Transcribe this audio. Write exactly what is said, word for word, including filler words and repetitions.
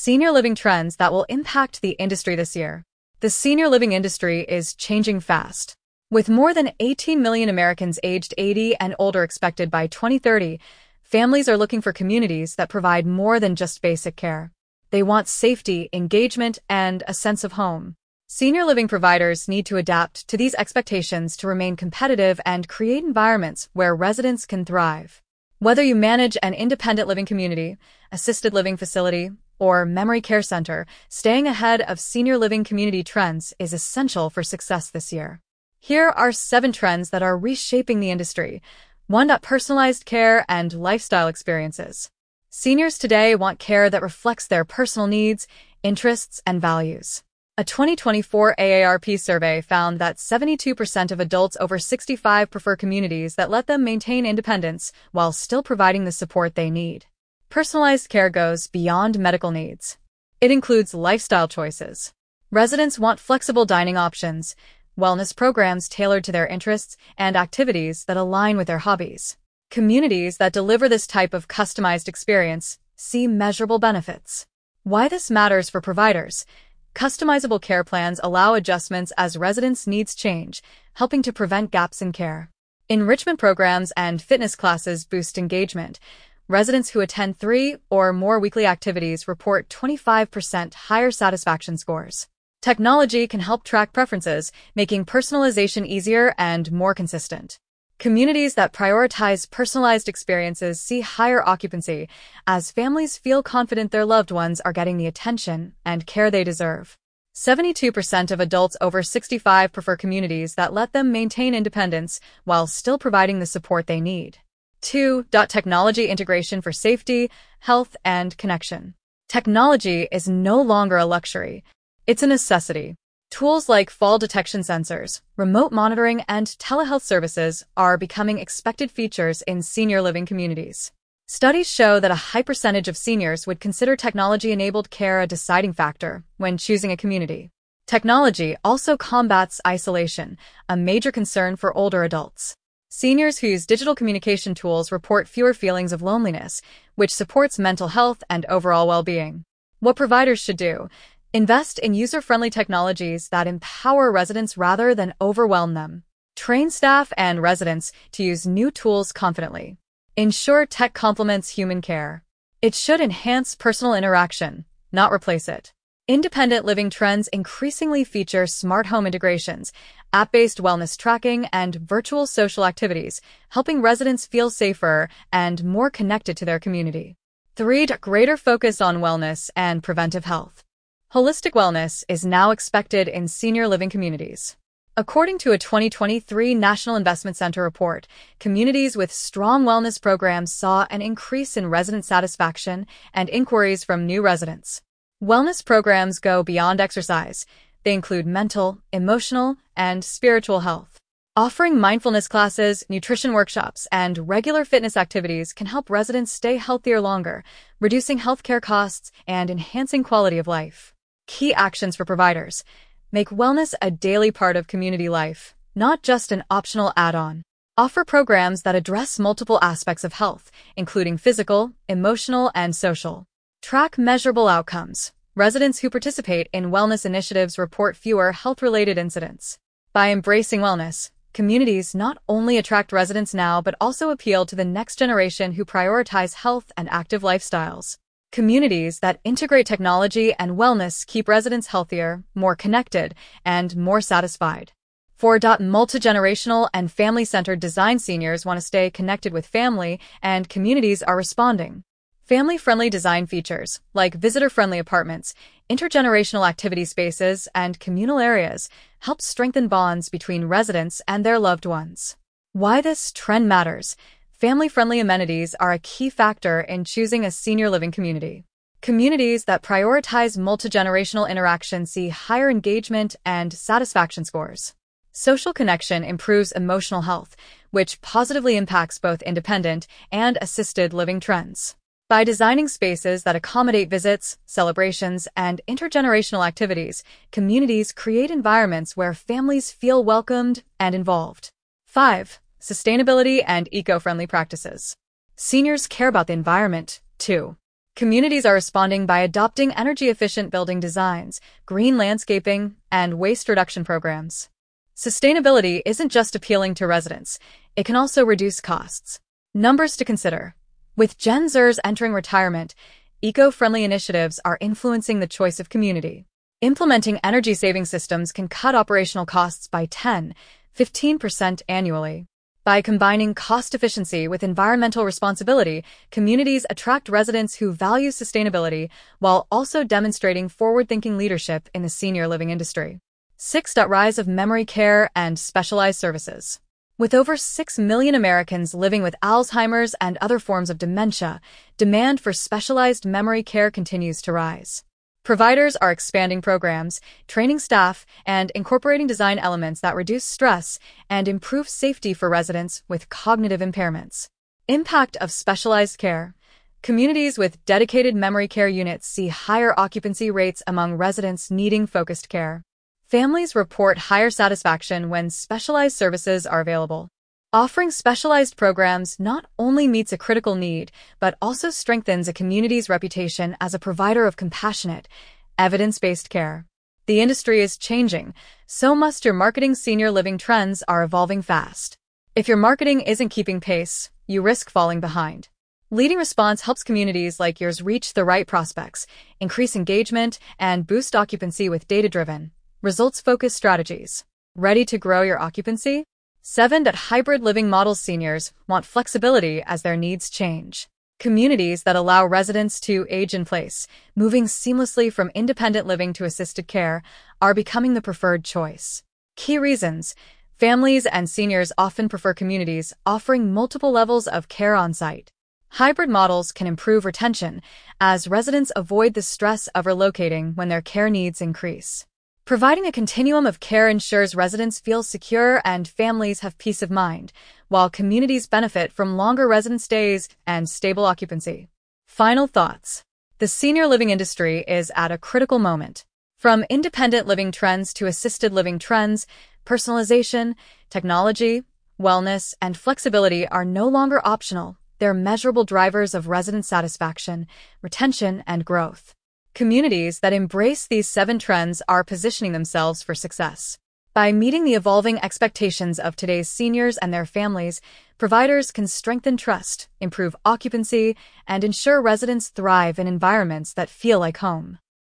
Senior living trends that will impact the industry this year. The senior living industry is changing fast. With more than eighteen million Americans aged eighty and older expected by twenty thirty, families are looking for communities that provide more than just basic care. They want safety, engagement, and a sense of home. Senior living providers need to adapt to these expectations to remain competitive and create environments where residents can thrive. Whether you manage an independent living community, assisted living facility, or memory care center, staying ahead of senior living community trends is essential for success this year. Here are seven trends that are reshaping the industry. one. Personalized care and lifestyle experiences. Seniors today want care that reflects their personal needs, interests, and values. A twenty twenty-four A A R P survey found that seventy-two percent of adults over sixty-five prefer communities that let them maintain independence while still providing the support they need. Personalized care goes beyond medical needs. It includes lifestyle choices. Residents want flexible dining options, wellness programs tailored to their interests, and activities that align with their hobbies. Communities that deliver this type of customized experience see measurable benefits. Why this matters for providers. Customizable care plans allow adjustments as residents' needs change, helping to prevent gaps in care. Enrichment programs and fitness classes boost engagement. Residents who attend three or more weekly activities report twenty-five percent higher satisfaction scores. Technology can help track preferences, making personalization easier and more consistent. Communities that prioritize personalized experiences see higher occupancy, as families feel confident their loved ones are getting the attention and care they deserve. seventy-two percent of adults over sixty-five prefer communities that let them maintain independence while still providing the support they need. two. Technology integration for safety, health, and connection. Technology is no longer a luxury. It's a necessity. Tools like fall detection sensors, remote monitoring, and telehealth services are becoming expected features in senior living communities. Studies show that a high percentage of seniors would consider technology-enabled care a deciding factor when choosing a community. Technology also combats isolation, a major concern for older adults. Seniors who use digital communication tools report fewer feelings of loneliness, which supports mental health and overall well-being. What providers should do: invest in user-friendly technologies that empower residents rather than overwhelm them. Train staff and residents to use new tools confidently. Ensure tech complements human care. It should enhance personal interaction, not replace it. Independent living trends increasingly feature smart home integrations, app-based wellness tracking, and virtual social activities, helping residents feel safer and more connected to their community. three. Greater focus on wellness and preventive health. Holistic wellness is now expected in senior living communities. According to a twenty twenty-three National Investment Center report, communities with strong wellness programs saw an increase in resident satisfaction and inquiries from new residents. Wellness programs go beyond exercise. They include mental, emotional, and spiritual health. Offering mindfulness classes, nutrition workshops, and regular fitness activities can help residents stay healthier longer, reducing healthcare costs and enhancing quality of life. Key actions for providers: make wellness a daily part of community life, not just an optional add-on. Offer programs that address multiple aspects of health, including physical, emotional, and social. Track measurable outcomes. Residents who participate in wellness initiatives report fewer health-related incidents. By embracing wellness, communities not only attract residents now but also appeal to the next generation who prioritize health and active lifestyles. Communities that integrate technology and wellness keep residents healthier, more connected, and more satisfied. four. Multi-generational and family-centered design. Seniors want to stay connected with family, and communities are responding. Family-friendly design features, like visitor-friendly apartments, intergenerational activity spaces, and communal areas, help strengthen bonds between residents and their loved ones. Why this trend matters: family-friendly amenities are a key factor in choosing a senior living community. Communities that prioritize multi-generational interaction see higher engagement and satisfaction scores. Social connection improves emotional health, which positively impacts both independent and assisted living trends. By designing spaces that accommodate visits, celebrations, and intergenerational activities, communities create environments where families feel welcomed and involved. five. Sustainability and eco-friendly practices. Seniors care about the environment, too. Communities are responding by adopting energy-efficient building designs, green landscaping, and waste reduction programs. Sustainability isn't just appealing to residents, it can also reduce costs. Numbers to consider. With Gen Zers entering retirement, eco-friendly initiatives are influencing the choice of community. Implementing energy-saving systems can cut operational costs by ten to fifteen percent annually. By combining cost efficiency with environmental responsibility, communities attract residents who value sustainability while also demonstrating forward-thinking leadership in the senior living industry. six. Rise of memory care and specialized services. With over six million Americans living with Alzheimer's and other forms of dementia, demand for specialized memory care continues to rise. Providers are expanding programs, training staff, and incorporating design elements that reduce stress and improve safety for residents with cognitive impairments. Impact of specialized care. Communities with dedicated memory care units see higher occupancy rates among residents needing focused care. Families report higher satisfaction when specialized services are available. Offering specialized programs not only meets a critical need, but also strengthens a community's reputation as a provider of compassionate, evidence-based care. The industry is changing, so must your marketing. Senior living trends are evolving fast. If your marketing isn't keeping pace, you risk falling behind. Leading Response helps communities like yours reach the right prospects, increase engagement, and boost occupancy with data-driven, results-focused strategies. Ready to grow your occupancy? seven. Hybrid living models. Seniors want flexibility as their needs change. Communities that allow residents to age in place, moving seamlessly from independent living to assisted care, are becoming the preferred choice. Key reasons. Families and seniors often prefer communities offering multiple levels of care on-site. Hybrid models can improve retention as residents avoid the stress of relocating when their care needs increase. Providing a continuum of care ensures residents feel secure and families have peace of mind, while communities benefit from longer resident stays and stable occupancy. Final thoughts. The senior living industry is at a critical moment. From independent living trends to assisted living trends, personalization, technology, wellness, and flexibility are no longer optional. They're measurable drivers of resident satisfaction, retention, and growth. Communities that embrace these seven trends are positioning themselves for success. By meeting the evolving expectations of today's seniors and their families, providers can strengthen trust, improve occupancy, and ensure residents thrive in environments that feel like home.